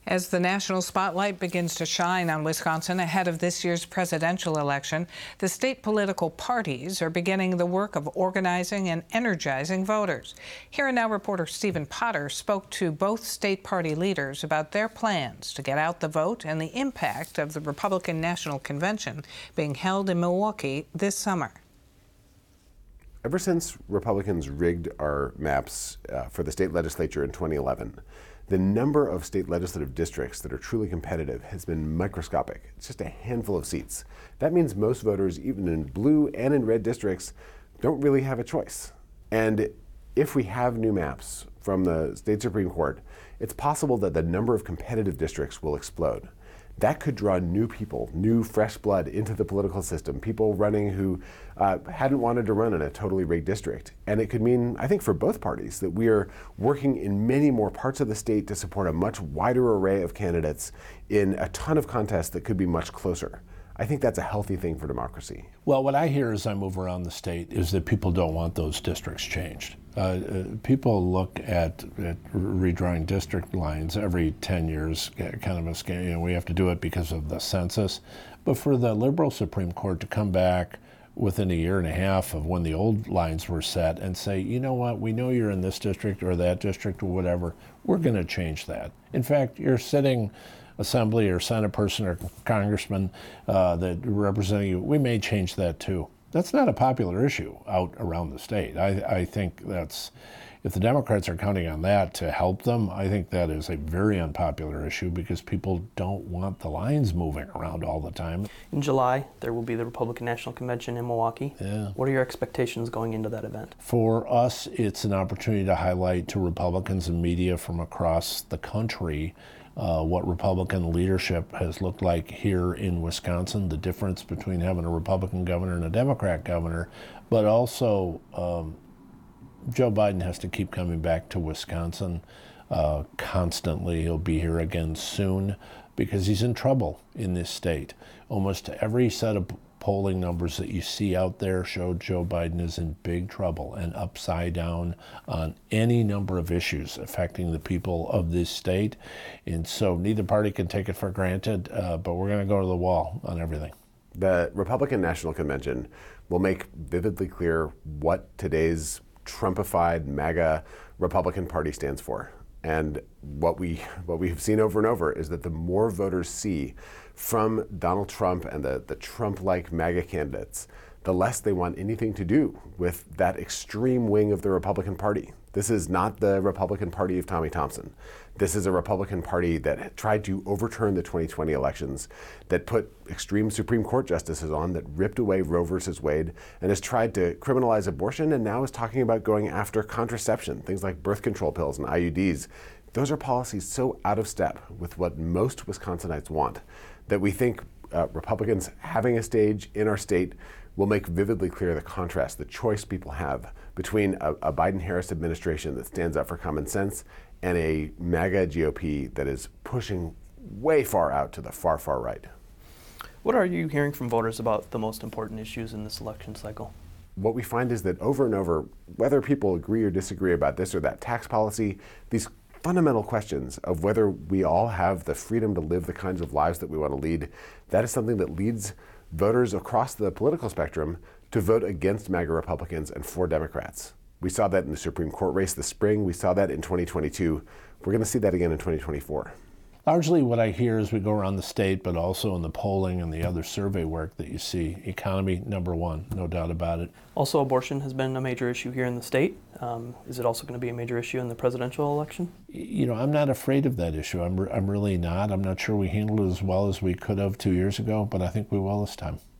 As the national spotlight begins to shine on Wisconsin ahead of this year's presidential election, the state political parties are beginning the work of organizing and energizing voters. Here and Now reporter Stephen Potter spoke to both state party leaders about their plans to get out the vote and the impact of the Republican National Convention being held in Milwaukee this summer. Ever since Republicans rigged our maps for the state legislature in 2011, the number of state legislative districts that are truly competitive has been microscopic. It's just a handful of seats. That means most voters, even in blue and in red districts, don't really have a choice. And if we have new maps from the state Supreme Court, it's possible that the number of competitive districts will explode. That could draw new people, new fresh blood into the political system, people running who hadn't wanted to run in a totally rigged district. And it could mean, I think for both parties, that we are working in many more parts of the state to support a much wider array of candidates in a ton of contests that could be much closer. I think that's a healthy thing for democracy. Well, what I hear as I move around the state is that people don't want those districts changed. People look at redrawing district lines every 10 years, kind of a scam. We have to do it because of the census. But for the liberal Supreme Court to come back within a year and a half of when the old lines were set and say, you know what, we know you're in this district or that district or whatever, we're going to change that. In fact, you're sitting assembly or senate person or congressman that representing you, we may change that too. That's not a popular issue out around the state. I think that's, if the Democrats are counting on that to help them, I think that is a very unpopular issue because people don't want the lines moving around all the time. In July, there will be the Republican National Convention in Milwaukee. Yeah. What are your expectations going into that event? For us, it's an opportunity to highlight to Republicans and media from across the country what Republican leadership has looked like here in Wisconsin, the difference between having a Republican governor and a Democrat governor, but also Joe Biden has to keep coming back to Wisconsin constantly. He'll be here again soon because he's in trouble in this state. Almost every set of polling numbers that you see out there show Joe Biden is in big trouble and upside down on any number of issues affecting the people of this state. And so neither party can take it for granted, but we're going to go to the wall on everything. The Republican National Convention will make vividly clear what today's Trumpified MAGA Republican Party stands for. And what we've seen over and over is that the more voters see from Donald Trump and the Trump-like MAGA candidates, the less they want anything to do with that extreme wing of the Republican Party. This is not the Republican Party of Tommy Thompson. This is a Republican Party that tried to overturn the 2020 elections, that put extreme Supreme Court justices on, that ripped away Roe versus Wade, and has tried to criminalize abortion, and now is talking about going after contraception, things like birth control pills and IUDs. Those are policies so out of step with what most Wisconsinites want that we think Republicans having a stage in our state will make vividly clear the contrast, the choice people have between a Biden-Harris administration that stands up for common sense and a MAGA GOP that is pushing way far out to the far, far right. What are you hearing from voters about the most important issues in this election cycle? What we find is that over and over, whether people agree or disagree about this or that tax policy, these fundamental questions of whether we all have the freedom to live the kinds of lives that we want to lead, that is something that leads voters across the political spectrum to vote against MAGA Republicans and for Democrats. We saw that in the Supreme Court race this spring. We saw that in 2022. We're going to see that again in 2024. Largely what I hear as we go around the state, but also in the polling and the other survey work that you see, economy number one, no doubt about it. Also, abortion has been a major issue here in the state. Is it also going to be a major issue in the presidential election? You know, I'm not afraid of that issue. I'm really not. I'm not sure we handled it as well as we could have 2 years ago, but I think we will this time.